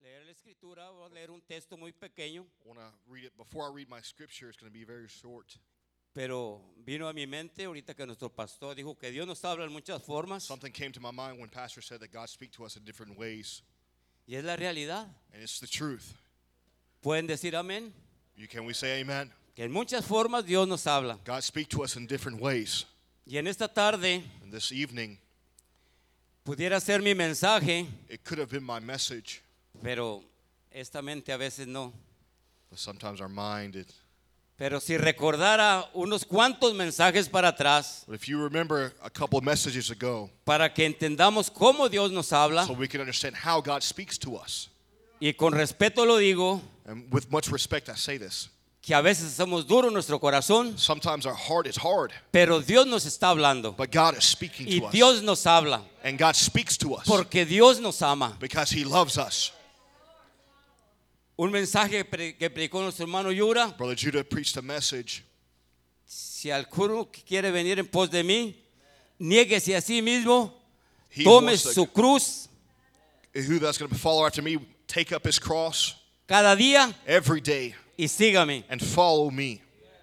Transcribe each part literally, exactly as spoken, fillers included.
leer la escritura, voy a leer un texto muy pequeño, I want to read it. Before I read my scripture, it's going to be very short. pero vino a mi mente ahorita que nuestro pastor dijo que Dios nos habla en muchas formas Something came to my mind when Pastor said that God speaks to us in different ways, y es la realidad. and it's the truth. Pueden decir amén, You, can we say amen? que en muchas formas Dios nos habla. God speaks to us in different ways. Y en esta tarde And this evening, pudiera ser mi mensaje, it could have been my message, pero esta mente a veces no. but sometimes our mind, it, Pero si recordara unos cuantos mensajes para atrás, but if you remember a couple of messages ago, para que entendamos cómo Dios nos habla, so we can understand how God speaks to us. y con respeto lo digo, And with much respect, I say this. que a veces somos duros en nuestro corazón, Sometimes our heart is hard, pero Dios nos está hablando but God is speaking y to us. Dios nos habla And God speaks to us porque Dios nos ama. because He loves us. Un mensaje pre- que predicó nuestro hermano Yura: Brother Judah preached a message. si alguno quiere venir en pos de mí, niéguese a sí mismo, He tome wants to- su cruz Who that's going to follow after me, take up his cross cada día every day y sígame. and follow me.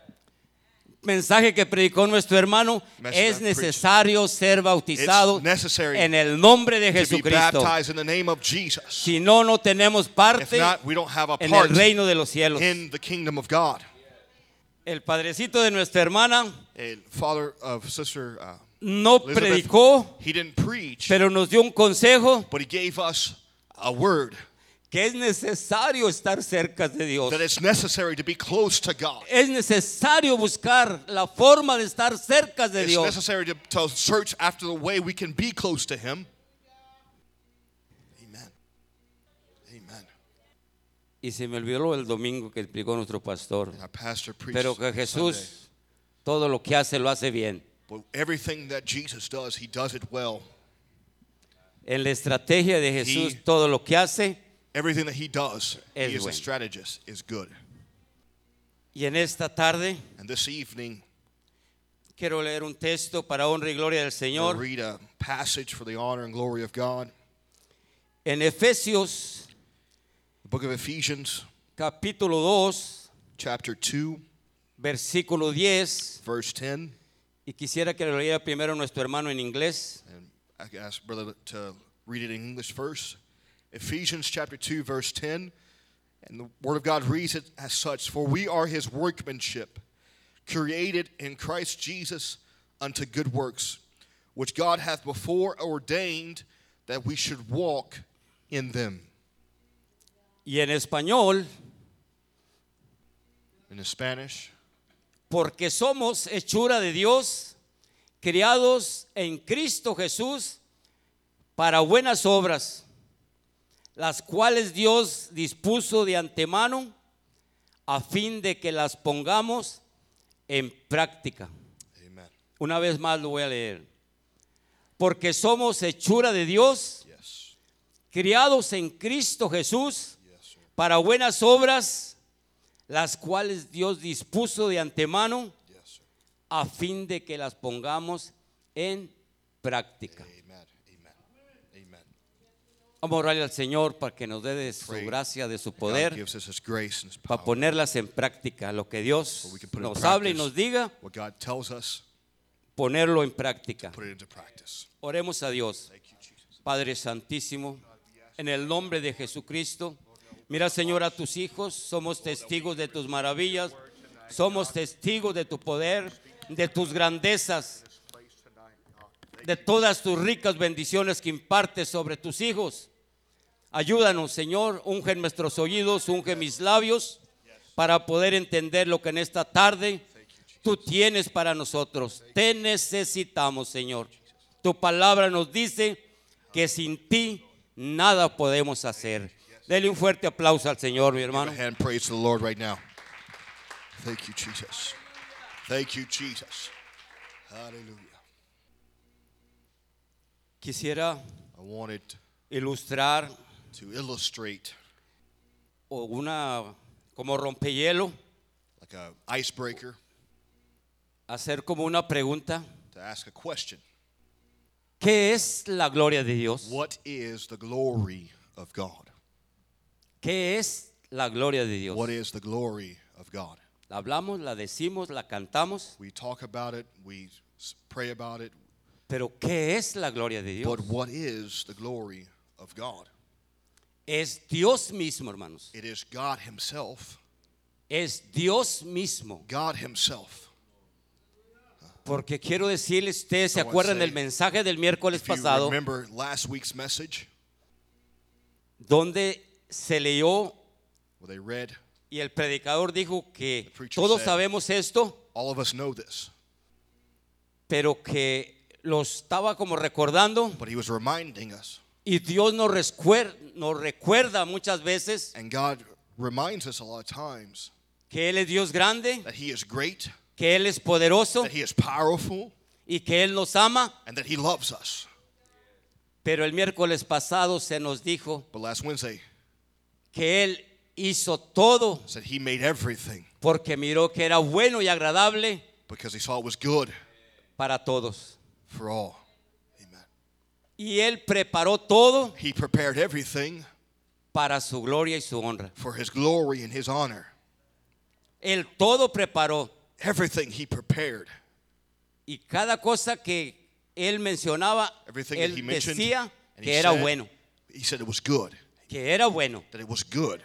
Mensaje que predicó nuestro hermano: Message es I preached. necesario ser bautizado It's necessary en el nombre de to be Jesucristo. baptized in the name of Jesus. Si no, no tenemos If parte not, we don't have a en el part reino de los cielos. in the kingdom of God. El padrecito de nuestra hermana And father of sister uh, no Elizabeth, predicó, he didn't preach, pero nos dio un consejo but he gave us a word que es necesario estar cerca de Dios. that it's necessary to be close to God. Es necesario buscar la forma de estar cerca de It's Dios. necessary to, to search after the way we can be close to Him. Amen. Amen. Y se me olvidó el domingo que explicó nuestro pastor. And our pastor preached Pero que Sunday. Jesús todo lo que hace lo hace bien. But everything that Jesus does, He does it well. En la estrategia de Jesús, He- todo lo que hace. Everything that He does, Es He is a bueno. strategist, is good. Y en esta tarde And this evening, quiero leer un texto para honra y gloria del we'll Señor. read a passage for the honor and glory of God. En Efesios The book of Ephesians, capítulo dos, chapter two, versículo diez. verse ten. Y quisiera que lo leyera primero nuestro hermano en inglés. And I can ask brother to read it in English first. Ephesians chapter two, verse ten. And the word of God reads it as such: For we are His workmanship, created in Christ Jesus unto good works, which God hath before ordained that we should walk in them. Y en español: In the Spanish, porque somos hechura de Dios, criados en Cristo Jesús para buenas obras, las cuales Dios dispuso de antemano a fin de que las pongamos en práctica. amen. Una vez más lo voy a leer. Porque somos hechura de Dios, Yes. criados en Cristo Jesús Yes, sir. para buenas obras, las cuales Dios dispuso de antemano Yes, sir. a fin de que las pongamos en práctica. Amen. Amen. Amen. Vamos a orarle al Señor para que nos dé de su Pray. gracia, de su God poder, gives us His grace and His para power. ponerlas en práctica. Lo que Dios So we can put it in nos hable y practice. nos diga, What God tells us, ponerlo en práctica. put it into practice. Oremos a Dios. Thank you, Jesus. Padre Santísimo, en el nombre de Jesucristo, mira, Señor, a tus hijos, somos testigos de tus maravillas, somos testigos de tu poder, de tus grandezas, de todas tus ricas bendiciones que impartes sobre tus hijos. Ayúdanos, Señor, unge nuestros oídos, unge mis labios para poder entender lo que en esta tarde tú tienes para nosotros. Te necesitamos, Señor. Tu palabra nos dice que sin ti nada podemos hacer. Dele un fuerte aplauso al Señor, mi Give hermano. a hand praise to the Lord right now. Thank you, Jesus. Thank you, Jesus. Hallelujah. Quisiera I wanted ilustrar to illustrate o una como rompehielo, like a icebreaker, hacer como una pregunta. to ask a question. ¿Qué es la gloria de Dios? What is the glory of God? ¿Qué es la gloria de Dios? What is the glory of God? La hablamos, la decimos, la cantamos, We talk about it, we s- pray about it, pero ¿qué es la gloria de Dios? but what is the glory of God? Es Dios mismo, hermanos. It is God Himself. Es Dios mismo. God Himself. Porque quiero decirles, ustedes se I wanna acuerdan say, del mensaje del miércoles If you pasado, remember last week's message, donde se leyó where they read, y el predicador dijo que The preacher todos said- sabemos esto, all of us know this, pero que lo estaba como recordando but He was reminding us, y Dios nos, rescuer- nos recuerda muchas veces and God reminds us a lot of times que Él es Dios grande, that He is great, que Él es poderoso that He is powerful, y que Él nos ama. and that He loves us. Pero el miércoles pasado se nos dijo But last Wednesday que Él hizo todo said He made everything porque miró que era bueno y agradable because He saw it was good para todos. for all. Amen. Y Él preparó todo He prepared everything para su gloria y su honra. for His glory and His honor. Él todo preparó Everything He prepared. y cada cosa que Él mencionaba, Everything that Él He mentioned, decía and que he era said, bueno, He said it was good, que era bueno. that it was good.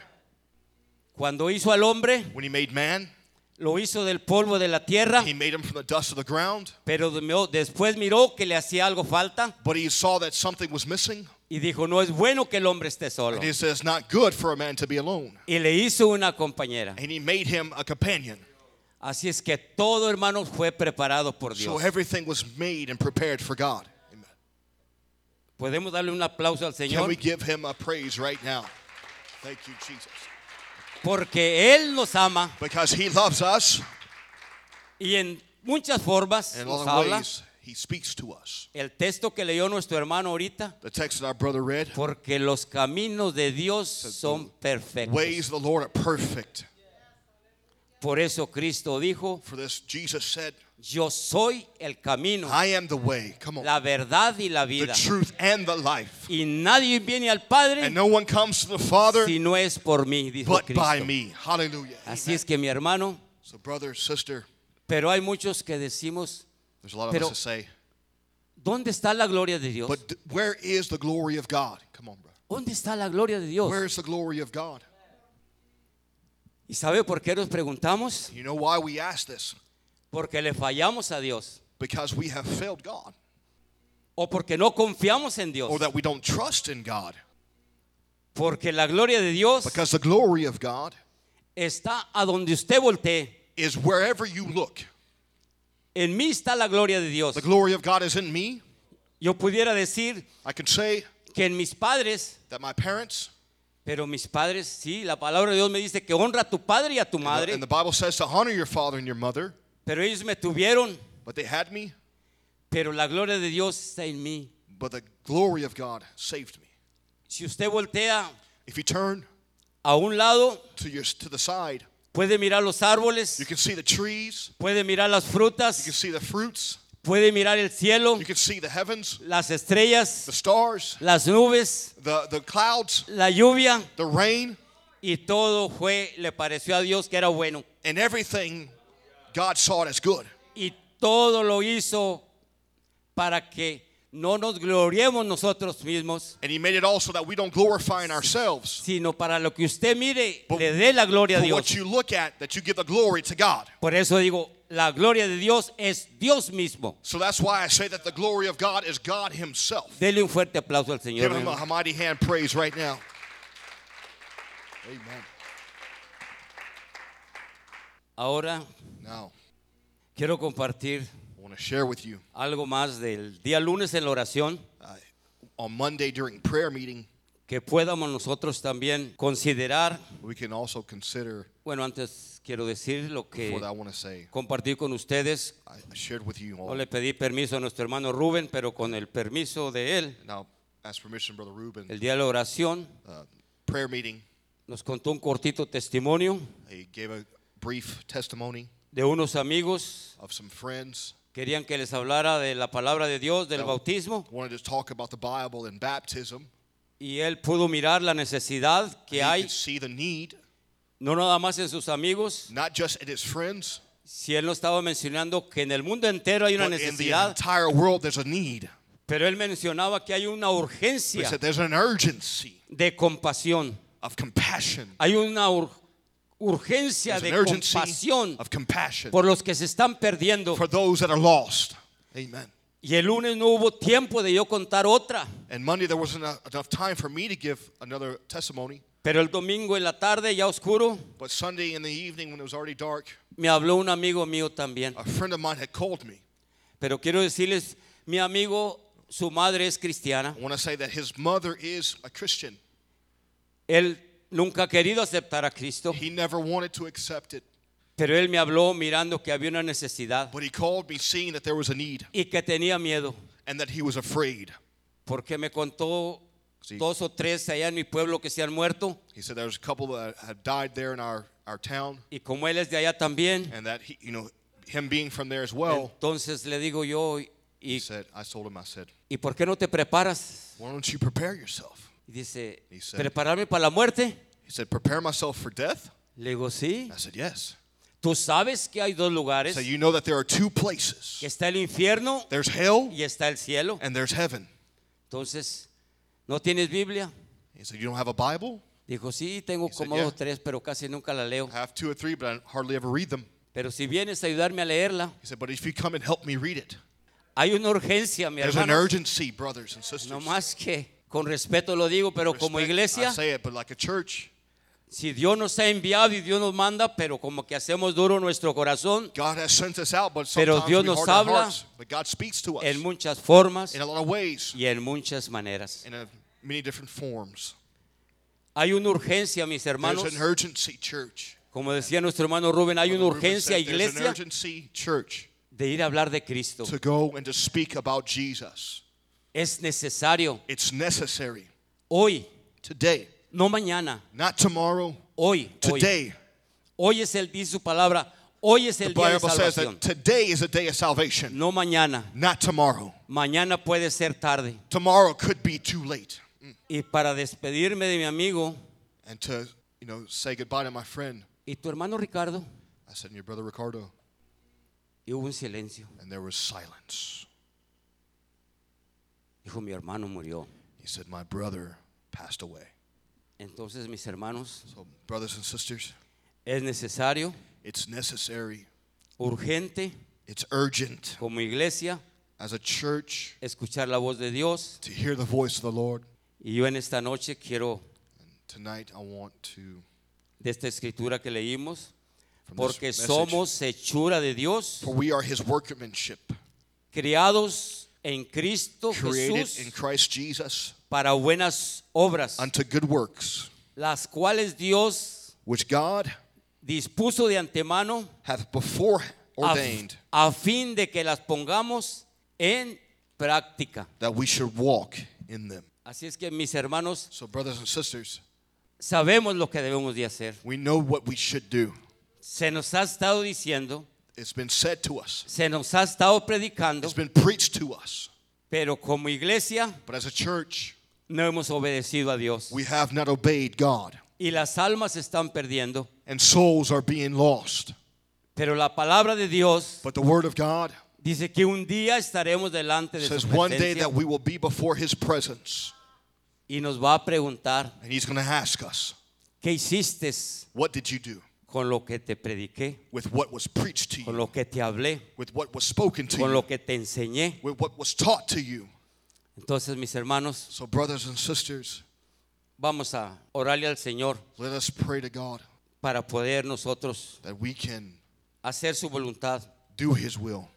Cuando hizo al hombre, When He made man, lo hizo del polvo de la tierra, He made him from the dust of the ground, pero de- después miró que le hacía algo falta but He saw that something was missing, y dijo, no es bueno que el hombre esté solo. and He says, not good for a man to be alone. Y le hizo una compañera. And He made him a companion. Así es que todo, hermano, fue preparado por So Dios. everything was made and prepared for God. Amen. Podemos darle un aplauso al Can Señor we give Him a praise right now? Thank you, Jesus. porque Él nos ama Because He loves us, y en muchas formas and in a nos lot of habla. ways, He speaks to us. El texto que leyó nuestro hermano ahorita, The text that our brother read, porque los caminos de Dios son perfectos. ways of the Lord are perfect. Por eso Cristo dijo, For this, Jesus said, yo soy el camino, I am the way, come on, la verdad y la the vida. truth and the life. Y nadie viene al Padre And no one comes to the Father si no es por mí, dijo but by Cristo. me. Hallelujah. Así Amen. es que mi hermano, So brother, sister, pero hay muchos que decimos, there's a lot of Pero- us to say, ¿dónde está la gloria de Dios? but d- where is the glory of God? Come on, bro. ¿Dónde está la gloria de Dios? Where is the glory of God? ¿Y sabe por qué nos preguntamos? You know why we ask this? Porque le fallamos a Dios Because we have failed God, o porque no confiamos en Dios. or that we don't trust in God. Porque la gloria de Dios Because the glory of God está a donde usted voltee. is wherever you look. En mí está la gloria de Dios. The glory of God is in me. Yo pudiera decir I can say que en mis padres, that my parents, pero mis padres, sí, la palabra de Dios me dice que honra a tu padre y a tu and the, madre, and the Bible says to honor your father and your mother, pero ellos me tuvieron, but they had me, pero la gloria de Dios está en mí. but the glory of God saved me. Si usted voltea If you turn a un lado, to your to the side, puede mirar los árboles, you can see the trees, puede mirar las you can frutas, see the fruits, puede mirar el cielo, you can see the heavens, las estrellas, the stars, las nubes, the, the clouds, la lluvia, the rain, y todo fue, le pareció a Dios que era bueno. and everything God saw it as good. Y todo lo hizo para que no nos gloriemos nosotros mismos, And He made it also that we don't glorify in ourselves, sino para lo que usted mire, But- le dé la gloria a but Dios. what you look at, that you give the glory to God. Por eso digo, la gloria de Dios es Dios mismo. So that's why I say that the glory of God is God Himself. Dele un fuerte aplauso al Señor. Give Him a mighty hand praise right now. Amen. Ahora Now, quiero compartir I want to share with you algo más del día lunes en la oración, uh, on Monday during prayer meeting, que podamos nosotros también considerar. we can also consider, Bueno, antes quiero decir lo que before that I want to say, compartí con ustedes. I I shared with you No all. le pedí permiso a nuestro hermano Rubén, pero con el permiso de él, Now, ask permission, Brother Ruben, el día de la oración uh, prayer meeting, nos contó un cortito testimonio he gave a brief testimony de unos amigos. of some friends Querían que les hablara de la palabra de Dios, del that bautismo, wanted to talk about the Bible and baptism. Y él pudo mirar la necesidad que He hay, could see the need, no nada más en sus amigos. not just in his friends, Si él no estaba mencionando que en el mundo entero hay una but in the necesidad, entire world there's a need. pero él mencionaba que hay una He urgencia said there's an urgency de compasión. of compassion. Hay una ur- urgencia There's de an urgency compasión of compassion por los que se están perdiendo. for those that are lost. Amen. Y el lunes no hubo tiempo de yo contar otra, And Monday there wasn't enough enough time for me to give another testimony. pero el domingo en la tarde, ya oscuro, But Sunday in the evening when it was already dark, me habló un amigo mío también. a friend of mine had called me. Pero quiero decirles, mi amigo, su madre es cristiana. I want to say that his mother is a Christian. Él nunca ha querido aceptar a Cristo, He never wanted to accept it, pero él me habló mirando que había una necesidad but he called me seeing that there was a need y que tenía miedo, and that he was afraid. porque me contó Sí. dos o tres allá en mi pueblo que se han muerto, He said there was a couple that had died there in our, our town, y como él es de allá también, and that he, you know, him being from there as well. entonces le digo yo, He ¿y, said, I told him, I said, ¿y por qué no te preparas? why don't you prepare yourself? Y dice, He said- ¿prepararme para la muerte? He said, prepare myself for death? Le digo, sí. I said, yes. Tú sabes que hay dos lugares, So you know that there are two places. que está el infierno There's hell y está el cielo. and there's heaven. Entonces, ¿no tienes Biblia? He said, you don't have a Bible? Dijo, sí, tengo He said, como yeah. dos o tres, pero casi nunca la leo. I have two or three, but I hardly ever read them. Pero si vienes a ayudarme a leerla, He said, but if you come and help me read it, hay una urgencia, mi there's an hermano. urgency, brothers and sisters. No más que, con respeto lo digo, pero como Respect, I iglesia, say it, but like a church, si Dios nos ha enviado y Dios nos manda, pero como que hacemos duro nuestro corazón, God has sent us out, but Pero sometimes Dios we nos harden our habla hearts. But God speaks to us en muchas formas in a lot of ways, y en muchas maneras. in a, many different forms. Hay una urgencia, mis There's hermanos. an urgency, church. Como decía nuestro hermano Rubén, hay una Brother Ruben urgencia, said there's an iglesia, urgency, church, de ir a hablar de Cristo. to go and to speak about Jesus. Es necesario It's necessary hoy, today, no mañana, not tomorrow, hoy, hoy. today. Hoy es el, dice su palabra, hoy es The el día de Bible says salvación, that today is a day of salvation, no mañana. not tomorrow. Mañana puede ser tarde. Tomorrow could be too late. Y para despedirme de mi amigo, And to, you know, say goodbye to my friend, ¿y tu hermano Ricardo? I said, and your brother Ricardo, Y hubo un silencio. and there was silence. Dijo, mi hermano murió. He said, my brother passed away. Entonces, mis hermanos, So, brothers and sisters, es necesario, it's necessary, urgente, it's urgent como iglesia, as a church escuchar la voz de Dios. to hear the voice of the Lord. Y yo en esta noche quiero, And tonight I want to, de esta escritura que leímos, from porque this message, somos hechura de Dios, for we are his workmanship, criados en Cristo created in Jesús Christ Jesus para buenas obras, unto good works, las cuales Dios which God dispuso de antemano hath before a, ordained a fin de que las pongamos en práctica. that we should walk in them. Así es que, mis hermanos, So, brothers and sisters, sabemos lo que debemos de hacer. we know what we should do. Se nos ha estado diciendo, It's been said to us, se nos ha estado predicando, it's been preached to us, pero como iglesia but as a church, no hemos obedecido a Dios. we have not obeyed God, Y las almas se están perdiendo. and souls are being lost. Pero la palabra de Dios But the word of God dice que un día estaremos delante de su says one day presencia that we will be before his presence, y nos va a preguntar, and he's going to ask us, ¿qué hiciste what did you do con lo que te prediqué, with what was preached to con you, lo que te hablé, with what was spoken to con you, lo que te enseñé? with what was taught to you? Entonces, mis hermanos, So, brothers and sisters, vamos a orarle al Señor let us pray to God para poder nosotros that we can hacer su voluntad, do his will,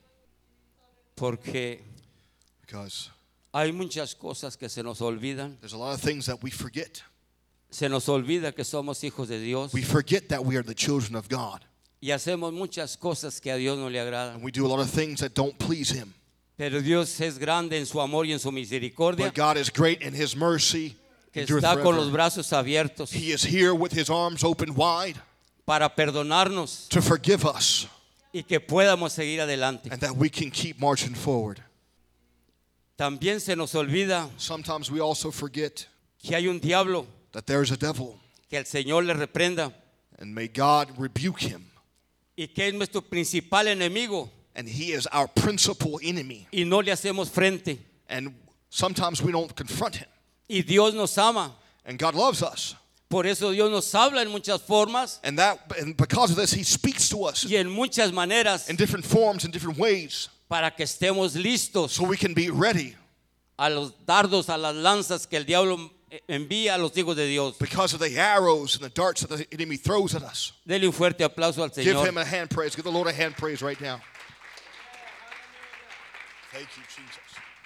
porque because hay muchas cosas que se nos olvidan. there's a lot of things that we forget. Se nos olvida que somos hijos de Dios We forget that we are the children of God, y hacemos muchas cosas que a Dios no le and agradan. we do a lot of things that don't please him. Pero Dios es grande en su amor y en su misericordia, But God is great in his mercy, que endureth está con forever. los brazos abiertos He is here with his arms open wide para perdonarnos to forgive us, y que podamos seguir adelante. and that we can keep marching forward. También se nos olvida Sometimes we also forget que hay un diablo, that there is a devil, que el Señor le reprenda, and may God rebuke him. y que es nuestro principal enemigo And he is our principal enemy. y no le hacemos frente. And sometimes we don't confront him. Y Dios nos ama. And God loves us. Por eso Dios nos habla en muchas formas And that and because of this, he speaks to us y en muchas maneras in different forms, in different ways, para que estemos listos so we can be ready a los dardos, a las lanzas que el diablo envía a los hijos de Dios. because of the arrows and the darts that the enemy throws at us. Dele un fuerte aplauso al Give Señor. him a hand praise. Give the Lord a hand praise right now. Thank you, Jesus.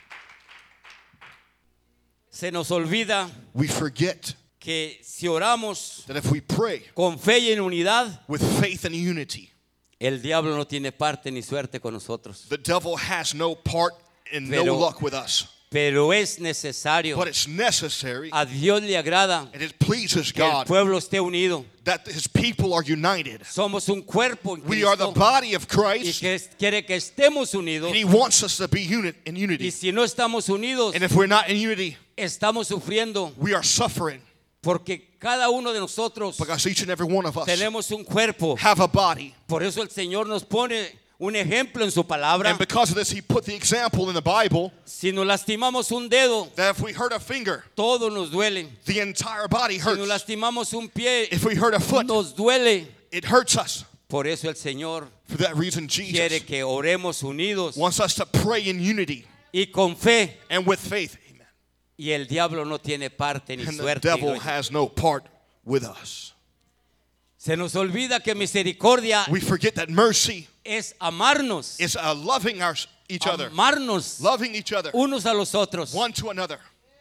Se nos olvida We forget que si oramos that if we pray con fe y en unidad, with faith and unity, el diablo no tiene parte ni suerte con nosotros. the devil has no part and no Pero- luck with us. Pero es necesario. But it's necessary, A Dios le agrada and it pleases que el God pueblo esté unido. that his people are united. Somos un cuerpo en We are the Cristo body of y Christ, que es- quiere que estemos unidos. and he wants us to be uni- in Y unity. si no estamos unidos, And if we're not in unity, estamos sufriendo we are suffering porque cada uno de nosotros because each and every one of us tenemos un cuerpo. have a body. Por eso el Señor nos pone un ejemplo en su palabra. And because of this, he put the example in the Bible Si nos lastimamos un dedo, that if we hurt a finger, todo nos duele. the entire body Si nos hurts. lastimamos un pie, If we hurt a foot, nos duele. it hurts us. Por eso el Señor For that reason, quiere Jesus que oremos unidos wants us to pray in unity y con fe. and with faith. Amen. Y el diablo no tiene parte ni And the suerte. devil digo yo. has no part with us. Se nos olvida que misericordia We forget that mercy es amarnos. is uh, loving our, each other, Amarnos loving each other, unos a los otros. one to another.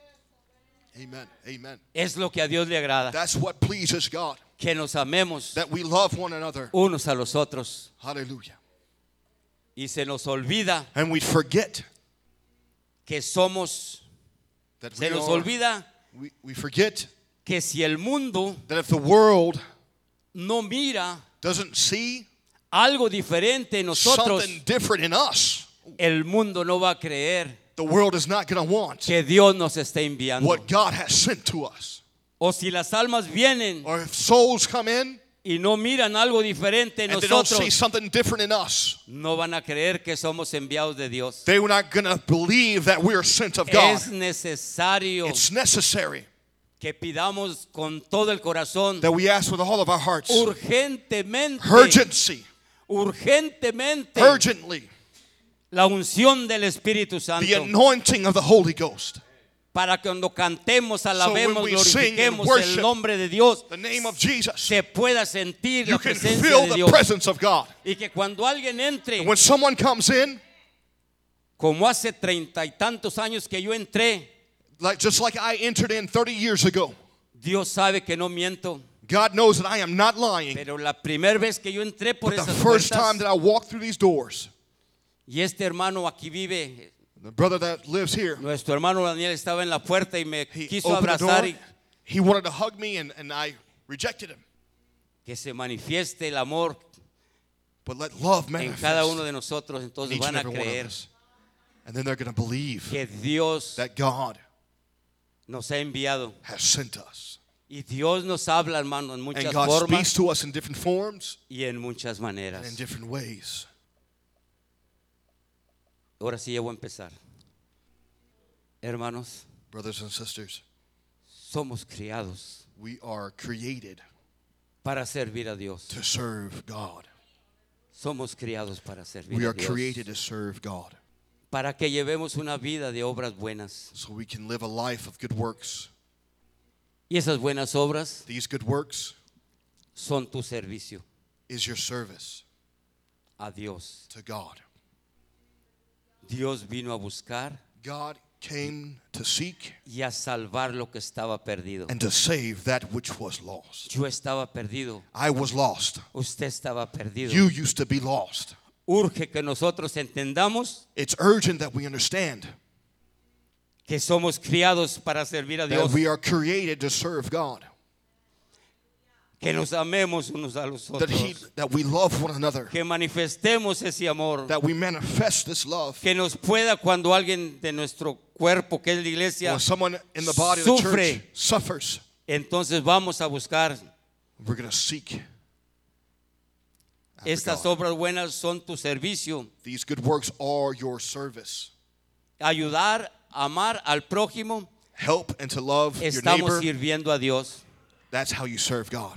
Amen. Amen. Es lo que a Dios le agrada. That's what pleases God, Que nos amemos that we love one another. unos a los otros. Hallelujah. Y se nos olvida And we forget que somos, that we, se nos are, olvida we, we forget que si el mundo that if the world no mira doesn't see algo diferente en nosotros, something different in us, el mundo no va a creer the world is not going to want que Dios nos está enviando. what God has sent to us. O si las almas vienen Or if souls come in y no miran algo diferente en and they don't see nosotros, something different in us, no van a creer que somos enviados de Dios. they're not going to believe that we're sent of God. Es necesario It's necessary que pidamos con todo el corazón, that we ask with all of our hearts, urgentemente, urgency, urgentemente, urgently, la unción del Espíritu the Santo, anointing of the Holy Ghost. para que cuando cantemos, alabemos, when we sing and glorifiquemos worship el nombre de Dios, The name of Jesus, se pueda sentir you la can presencia feel de the Dios. presence of God. Y que cuando alguien entre, When someone comes in, como hace treinta y tantos años que yo entré, like just like I entered in thirty years ago, Dios sabe que no miento. God knows that I am not lying. Pero la primera vez que yo entré por But the esas first time puertas, that I walked through these doors, y este hermano aquí vive, the brother that lives here, nuestro hermano Daniel estaba en la puerta y me he quiso opened the abrazar door, y he wanted to hug me, and, and I rejected him. que se manifieste el amor But let love en cada uno manifest de nosotros. in Entonces each van and a every one of creer us. And then they're going to believe que Dios that God nos ha enviado. has sent us. Y Dios nos habla, hermano, en And muchas God formas speaks to us in different forms y en muchas and maneras. in different ways. Ahora sí ya voy a empezar. Hermanos, Brothers and sisters, somos criados we are created para servir a Dios. to serve God. Somos criados para servir We a are Dios. created to serve God. Para que llevemos una vida de obras buenas. So we can live a life of good works. Y esas buenas obras These good works son tu servicio is your service a Dios. to God. Dios vino a buscar God came to seek y a salvar lo que estaba perdido. and to save that which was lost. Yo estaba perdido. I was lost. Usted estaba perdido. You used to be lost. Urge que nosotros entendamos It's urgent that we understand que somos criados para servir a that Dios. we are created to serve God. que nos amemos unos a los that, he, otros, that we love one another, que manifestemos ese amor, that we manifest this love. que nos pueda cuando alguien de nuestro cuerpo, que es la iglesia, When someone in the body of the sufre, church suffers, entonces vamos a buscar. we're going to seek after Estas God. obras buenas son tu servicio. These good works are your service. Ayudar, amar al prójimo, Help and to love your estamos neighbor. sirviendo a Dios. That's how you serve God.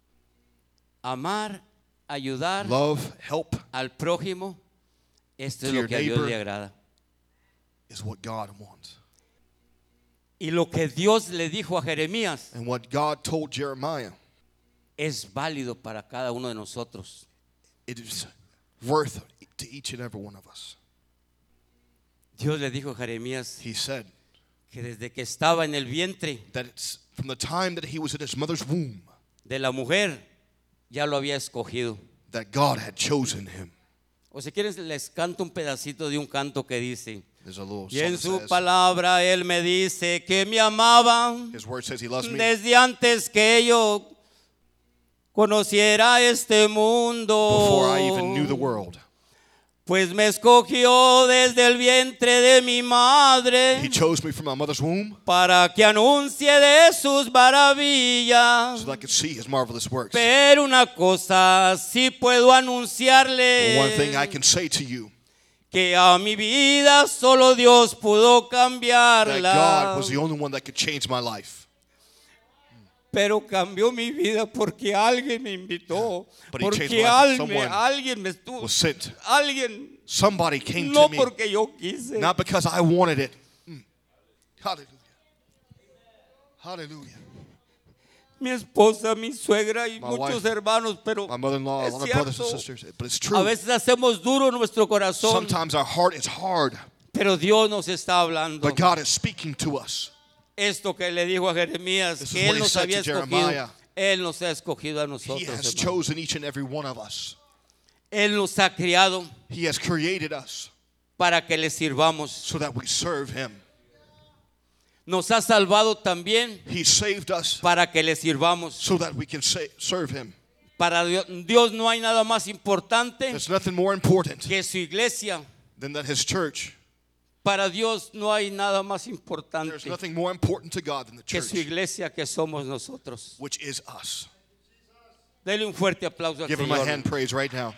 Amar, ayudar Love, help al prójimo, esto es to lo your que a Dios neighbor. le agrada. is what God wants. Y lo que Dios le dijo a Jeremías And what God told Jeremiah, es válido para cada uno de nosotros. it is worth to each and every one of us. Dios le dijo a Jeremías He said que desde que estaba en el vientre that it's from the time that he was in his mother's womb de la mujer ya lo había escogido. that God had chosen him. O si quieren les canto un pedacito de un canto que dice: There's a little y song en that su says, palabra él me dice que me amaba his word says he loves me desde antes que yo conociera este mundo. before I even knew the world. Pues me escogió desde el vientre de mi madre He chose me from my mother's womb para que anuncie de sus maravillas. so that I could see his marvelous works. Pero una cosa sí puedo anunciarle, But one thing I can say to you, que a mi vida solo Dios pudo that cambiarla. God was the only one that could change my life. Pero cambió mi vida porque alguien me invitó, But he changed porque my life. alguien, Someone alguien me estuvo, was sent. alguien, Somebody came no to me, porque yo quise. not because I wanted it. Mm. Hallelujah. Hallelujah. Mi esposa, mi suegra y My muchos wife, hermanos, pero My mother-in-law, es all my brothers and cierto, sisters. But it's a true. veces hacemos duro nuestro corazón, Sometimes our heart is hard, pero Dios nos está hablando. but God is speaking to us. Esto que le dijo a Jeremías, This is que what Él he nos said había to escogido, Jeremiah. Él nos ha escogido a He nosotros, has hermano. chosen each and every one of us. Él nos ha criado He has created us para que le sirvamos. so that we serve him. Nos ha salvado también He saved us para que le sirvamos. so that we can sa- serve him. Para Dios, Dios no hay nada más importante There's nothing more important que su iglesia. than that his church. Para Dios no hay nada más There's importante nothing more important to God than the que su church, iglesia, que somos nosotros. which is us. Dele un fuerte aplauso al Give him a Señor. hand praise right now.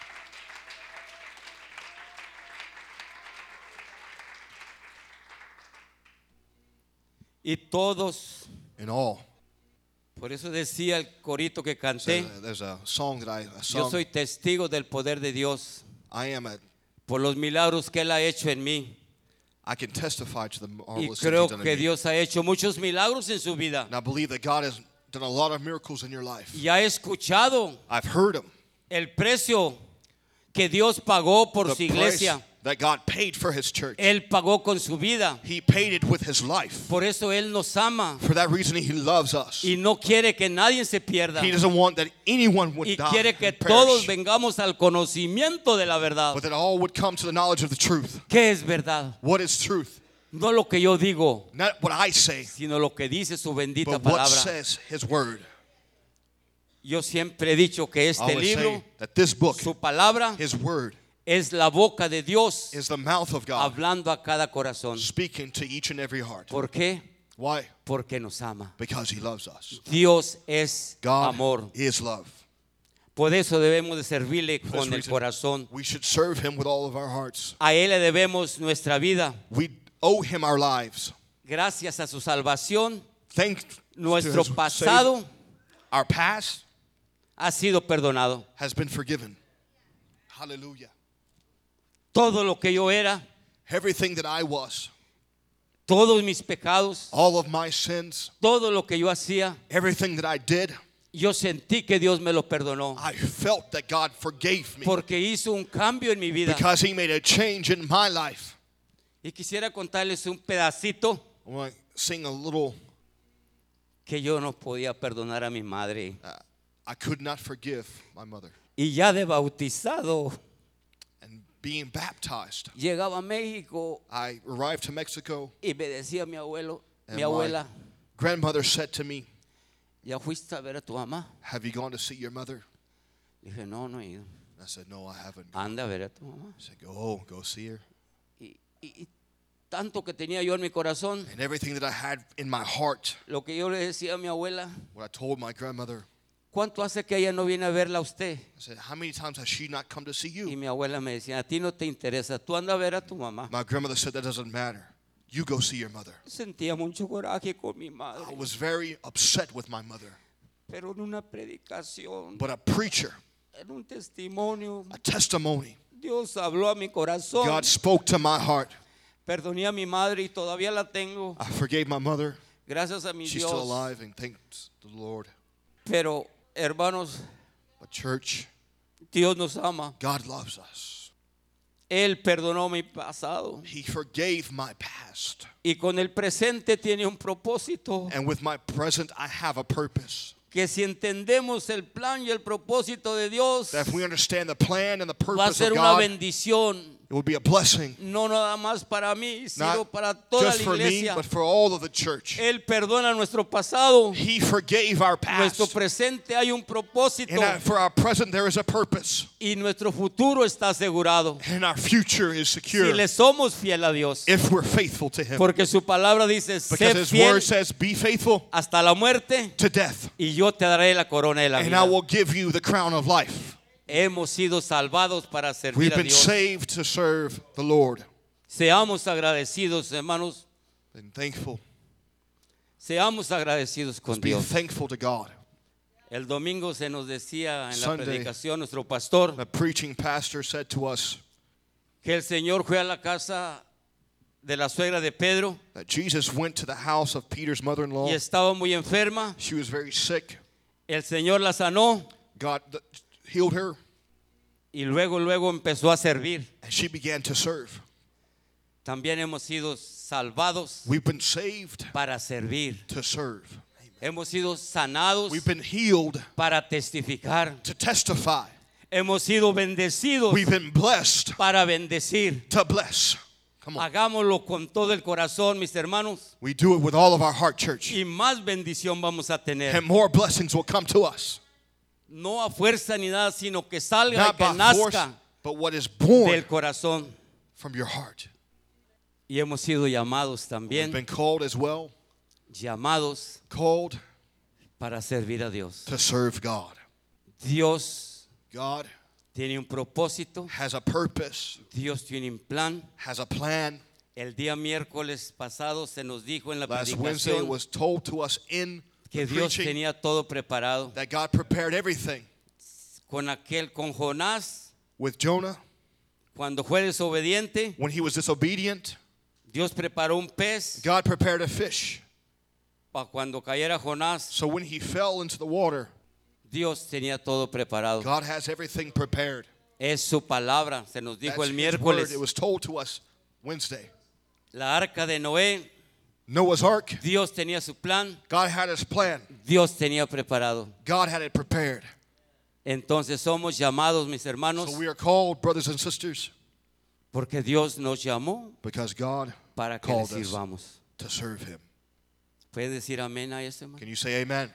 Y todos, In all. por eso decía el corito que So canté, there's a song that I I yo sung. soy testigo del poder de Dios I am a por los milagros que Él ha hecho en mí. I can testify to the Y marvelous things creo he's done que in me. Dios ha hecho muchos milagros en su vida. And I believe that God has done a lot of miracles in your life. Y ha escuchado I've heard him. el precio que Dios pagó por The su price iglesia. that God paid for his church. Él pagó con su vida. He paid it with his life. Por eso Él nos ama For that reason, he loves us. y no quiere que nadie se pierda. He doesn't want that anyone would Y die quiere que and todos perish, vengamos al conocimiento de la verdad. but that all would come to the knowledge of the truth. ¿Qué es verdad? What is truth? No lo que yo digo, Not what I say, sino lo que dice su bendita but what palabra. says his word. Yo siempre he dicho que I este always libro, say that this book, su palabra, his word, es la boca de Dios is the mouth of God hablando a cada corazón. speaking to each and every heart. ¿Por qué? Why? Porque nos ama. Because he loves us. Dios es God amor. is love. Por eso debemos de servirle For this con el reason, corazón. we should serve him with all of our hearts. A Él le debemos nuestra vida. We owe him our lives. Gracias a su salvación, Thanks nuestro to his pasado saving, our past ha sido perdonado. has been forgiven. Hallelujah. Todo lo que yo era, Everything that I was, todos mis pecados, all of my sins, todo lo que yo hacía, everything that I did, yo sentí que Dios me lo perdonó. I felt that God forgave me Porque hizo un cambio en mi vida. because he made a change in my life. Y quisiera contarles un pedacito I want to sing a little. que yo no podía perdonar a mi madre. Uh, I could not forgive my mother. Y ya de bautizado, And being baptized, llegaba a México I arrived to Mexico. y me decía mi abuelo, And mi abuela, my grandmother said to me, ¿ya fuiste a ver a tu mamá? Have you gone to see your mother? Dije, no, no he ido. I said, no, I haven't. Anda a ver a tu mamá. I said, go, go see her. Y, y- y tanto que tenía yo en mi corazón, And everything that I had in my heart, lo que yo le decía a mi abuela, what I told my grandmother, ¿cuánto hace que ella no viene a verla a usted? I said, how many times has she not come to see Y you? mi abuela me decía, a ti no te interesa, tú anda a ver a tu mamá. My grandmother said, that doesn't matter. You go see your mother. Sentía mucho coraje con mi I madre, was very upset with my mother. pero en una predicación, But a preacher, en un testimonio, a testimony, Dios habló a mi corazón. God spoke to my heart. Perdoné a mi madre y todavía la tengo, I forgave my mother. gracias a mi She's still Dios. alive, and thanks the Lord. Pero, hermanos, But church, Dios nos ama. God loves us. Él perdonó mi pasado He forgave my past. y con el presente tiene un propósito. And with my present, I have a purpose. Que si entendemos el plan y el propósito de Dios, That if we understand the plan and the va a purpose ser of una God, bendición. it will be a blessing. No nada más para mí, sino Not para toda just la for me, iglesia. but for all of the church. Él perdona nuestro pasado. He forgave our Nuestro past. presente hay un propósito And that for our present, there is a purpose. y nuestro futuro está asegurado. And our future is Si secure le somos fiel a Dios, if we're faithful to Him. porque su palabra dice, Because sé His fiel word says, be faithful hasta la muerte to death, y yo te daré la corona de la and I vida. will give you the crown of life. Hemos sido salvados para We've servir a been Dios. saved to serve the Lord. Seamos agradecidos, hermanos. And thankful. Seamos agradecidos con Be Dios. thankful to God. El domingo se nos decía en la Sunday, predicación nuestro pastor The preaching pastor said to us que el Señor fue a la casa de la suegra de Pedro that Jesus went to the house of Peter's mother-in-law. y estaba muy enferma. She was very sick. El Señor la sanó God th- healed her, y luego luego empezó a servir. and she began to serve. También hemos sido salvados We've been saved para servir. to serve. Hemos sido sanados We've been healed para testificar. to testify. Hemos sido bendecidos We've been blessed para bendecir. to bless. Come on. Hagámoslo con todo el corazón, mis hermanos, We do it with all of our heart, church. y más bendición vamos a tener. And more blessings will come to us. No a fuerza ni nada, sino que salga y Not que by force, nazca but what is del born corazón. from your heart. Y hemos sido llamados We've también, been called as well, llamados called para servir a Dios. to serve God. Dios God tiene un propósito, has a purpose, Dios tiene un plan. has a plan. El día miércoles pasado se nos dijo en la Last Wednesday it predicación was told to us in que the Dios preaching tenía todo preparado. that God prepared everything. Con aquel, con Jonás, With Jonah, cuando fue desobediente, when he was disobedient, Dios preparó un pez God prepared a fish. para cuando cayera Jonás. So when he fell into the water, Dios tenía todo preparado. God has everything prepared. Es su palabra, se nos That's dijo el his miércoles. word. It was told to us Wednesday. La arca de Noé, Noah's Ark, Dios tenía su plan, God had his plan. Dios tenía preparado. God had it prepared. Entonces somos llamados, mis hermanos, So we are called, brothers and sisters, porque Dios nos llamó because God para que le called us sirvamos. to serve him. ¿Puede decir amén a eso, hermano? Can you say amen?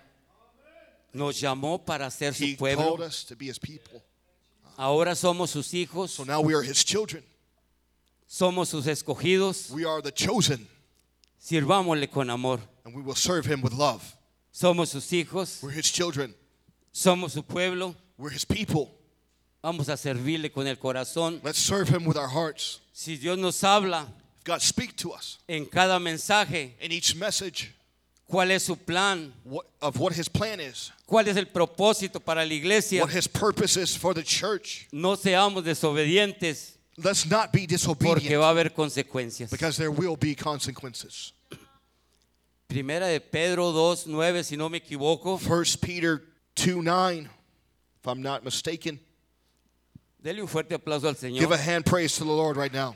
Nos llamó para ser He su called pueblo. us to be his people. Ahora somos sus hijos, So now we are his children. somos sus escogidos. We are the chosen, Sirvámosle con amor. and we will serve him with love. Somos sus hijos, We're his children. somos su pueblo. We're his people. Vamos a servirle con el corazón. Let's serve him with our hearts. Si Dios nos habla If God speak to us en cada mensaje, in each message ¿cuál es su plan? what, of what his plan is, ¿Cuál es el propósito para la iglesia? what his purpose is for the church, No seamos desobedientes let's not be porque disobedient va a haber consecuencias. because there will be consequences. Primera de Pedro dos nueve, si no me equivoco. First Peter two nine, if I'm not mistaken. Dele un fuerte aplauso al Give a Señor. hand praise to the Lord right now.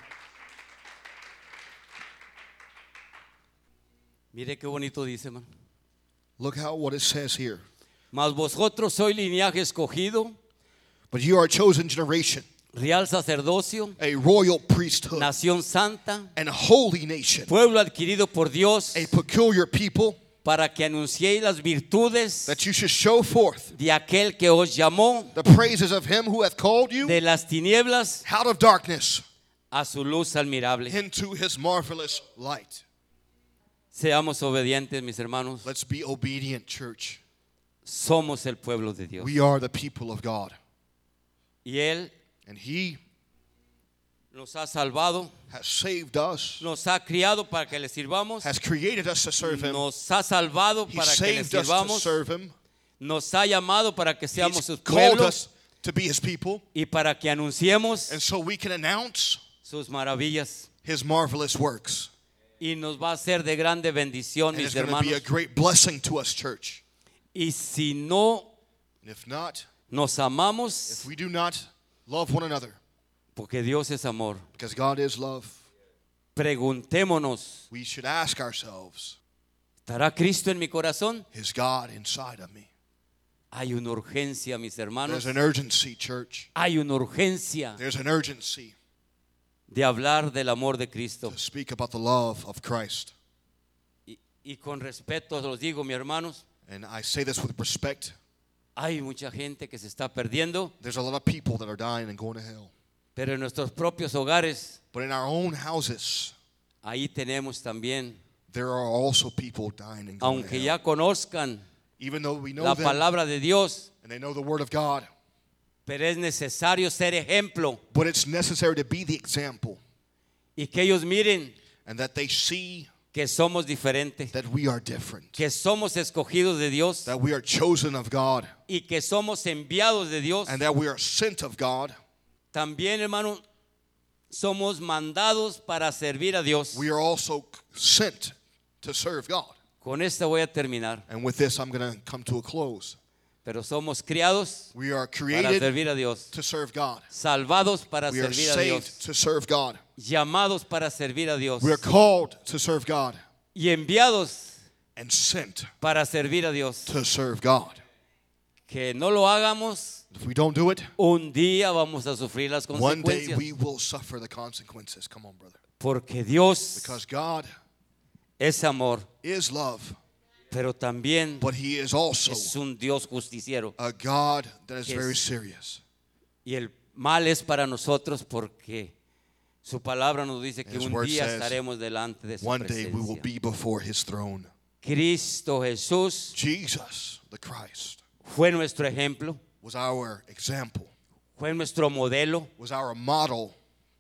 Mire qué bonito dice, hermano. Look how what it says here. Mas vosotros sois linaje escogido, But you are a chosen generation, real sacerdocio, a royal priesthood, nación santa, and a holy nation, pueblo adquirido por Dios, a peculiar people, para que anunciéis las virtudes that you should show forth de aquel que os llamó the praises of him who hath called you de las tinieblas out of darkness a su luz admirable. into his marvelous light. Seamos obedientes, mis hermanos. Let's be obedient, church. Somos el pueblo de Dios. We are the people of God. Y Él And he nos ha salvado, has saved us, nos ha criado para que le sirvamos, has created us to serve him. nos ha salvado He para que le saved us to sirvamos, serve him. nos ha llamado para que seamos He's sus called pueblos us to be his people. y para que anunciemos And so we can announce sus maravillas. his marvelous works. Y nos va a ser de grande bendición, And it's mis going to be a hermanos. great blessing to us, church. Y si no And if not, nos amamos, if we do not love one another, porque Dios es amor, because God is love, preguntémonos, we should ask ourselves, ¿estará Cristo en mi corazón? is God inside of me? Hay una urgencia, mis hermanos. There's an urgency, church. Hay una urgencia There's an urgency de hablar del amor de Cristo. to speak about the love of Christ. Y, y con respeto los digo, mis hermanos, And I say this with respect. hay mucha gente que se está perdiendo, There's a lot of people that are dying and going to hell. pero en nuestros propios hogares, But in our own houses, ahí tenemos también, there are also people dying and going aunque to hell. ya conozcan Even though we know la them palabra de Dios, and they know the Word of God, pero es necesario ser ejemplo but it's necessary to be the example y que ellos miren and that they see que somos diferentes, that we are different, que somos escogidos de Dios that we are chosen of God, y que somos enviados de Dios. and that we are sent of God. También, hermano, somos mandados para servir a Dios. We are also sent to serve God. Con esta voy a terminar. And with this, I'm going to come to a close. Pero somos criados We are para created servir a Dios, to serve God. salvados para We are servir a saved Dios, to serve God. llamados para servir a Dios We are called to serve God y enviados and sent para servir a Dios. to serve God. Que no lo hagamos, If we don't do it, un día vamos a sufrir las one day consecuencias. we will suffer the consequences. Come on, brother. Porque Dios Because God es amor, is love, pero también but He is also es un Dios justiciero. a God that is Yes. very serious. Y el mal es para nosotros porque su palabra nos dice que His un word día says, estaremos delante de su One day we will presencia. be before His throne. Cristo Jesús Jesus, the Christ, fue nuestro ejemplo, was our example, fue nuestro modelo. was our model.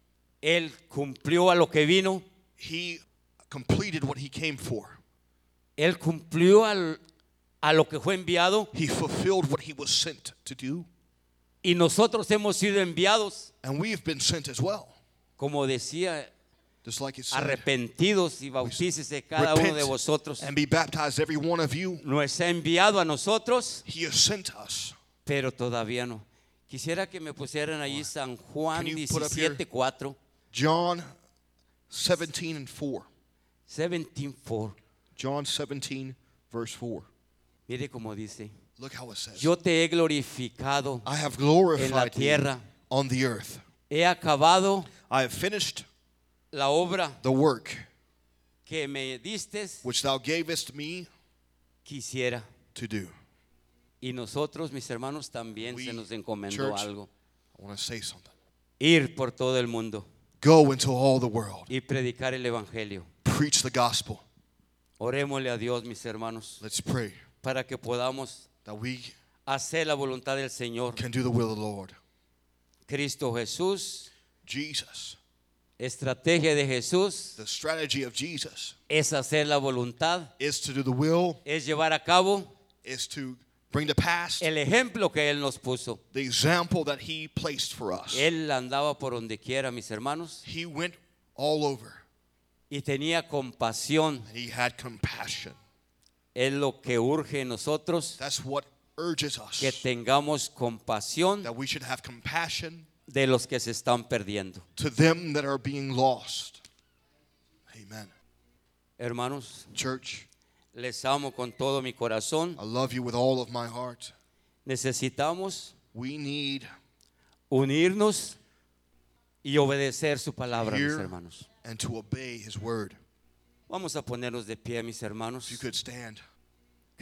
Él cumplió a lo que vino, He completed what He came for. Él cumplió al- a lo que fue enviado He fulfilled what He was sent to do. y nosotros hemos sido enviados, And we have been sent as well. como decía, Just like it said, arrepentidos y bautícese cada uno de repent vosotros. and be baptized, every one of you. Nos ha enviado a nosotros, He has sent us. pero todavía no. Quisiera que me pusieran ahí San Juan Can you put up here? diecisiete cuatro, John seventeen and four. diecisiete cuatro. John seventeen, verse four. Mire cómo dice, Look how it says. yo te he glorificado I have en la glorified thee tierra, on the earth. he acabado I have finished la obra the work que me distes, which thou gavest me quisiera. to do. Y nosotros, mis hermanos, también We, se nos encomendó church, algo. I want to say something. Ir por todo el mundo Go into all the world. y predicar el evangelio. Preach the gospel. Orémosle a Dios, mis hermanos, Let's pray para que podamos that we hacer la voluntad del Señor. can do the will of the Lord. Cristo Jesús, Jesus, estrategia de Jesús the strategy of Jesus es hacer la voluntad, is to do the will, es llevar a cabo is to bring to pass el ejemplo que Él nos puso. the example that He placed for us. Él andaba por donde quiera, mis hermanos, He went all over y tenía compasión. and He had compassion. Es lo que urge en nosotros, That's what urges us, que tengamos compasión that we should have compassion de los que se están perdiendo. to them that are being lost. Amen. Hermanos, Church, les amo con todo mi corazón. I love you with all of my heart. Necesitamos We need unirnos y obedecer su palabra, mis Hear hermanos. and to obey His word. Vamos a ponernos de pie, mis hermanos. If you could stand.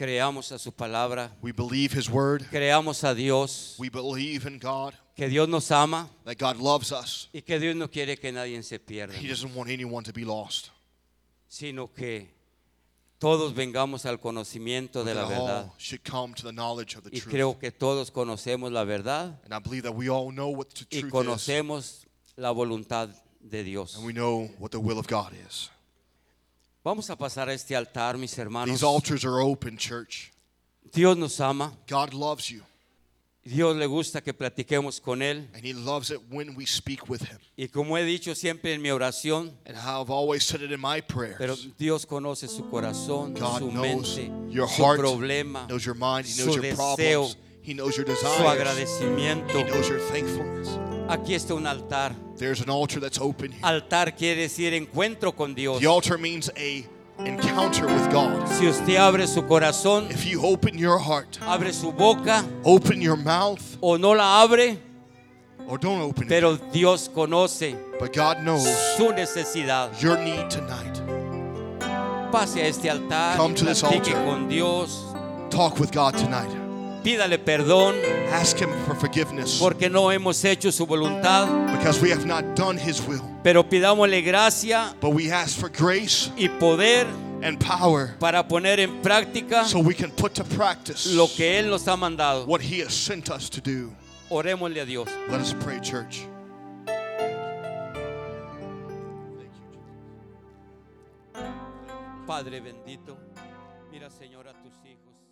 creamos a su palabra, We believe His word. creamos a Dios, We believe in God, que Dios nos ama that God loves us. y que Dios no quiere que nadie se pierda, He doesn't want anyone to be lost. sino que todos vengamos al conocimiento de That la verdad. all should come to the knowledge of the Y truth. creo que todos conocemos la verdad And I believe that we all know what the y truth is. conocemos la voluntad de Dios. And we know what the will of God is. Vamos a pasar a este altar, mis hermanos. These altars are open, church. Dios nos ama. God loves you. Dios le gusta que platiquemos con Él. And He loves it when we speak with Him. Y como he dicho siempre en mi oración, And how I've always said it in my pero prayers. Dios conoce su corazón, God su knows mente, your su heart, problema, knows your mind, He su knows your deseo, problems. He knows your su desires. agradecimiento. He knows your thankfulness. Aquí está un altar. There's an altar that's open here. Altar quiere decir encuentro con Dios. The altar means a encounter with God. Si usted abre su corazón, If you open your heart, abre su boca open your mouth, o no la abre, or don't open it, pero Dios conoce but God knows su necesidad. your need tonight. Pase a este altar, Come y to this platique altar. con Dios, Talk with God tonight. pídale perdón Ask Him for forgiveness porque no hemos hecho su voluntad, because we have not done His will. pero pidámosle gracia But we ask for grace y poder and power para poner en práctica so we can put to practice lo que Él nos ha mandado. what He has sent us to do. Orémosle a Dios. Let us pray, church. Padre bendito, mira, Señor, a tus hijos.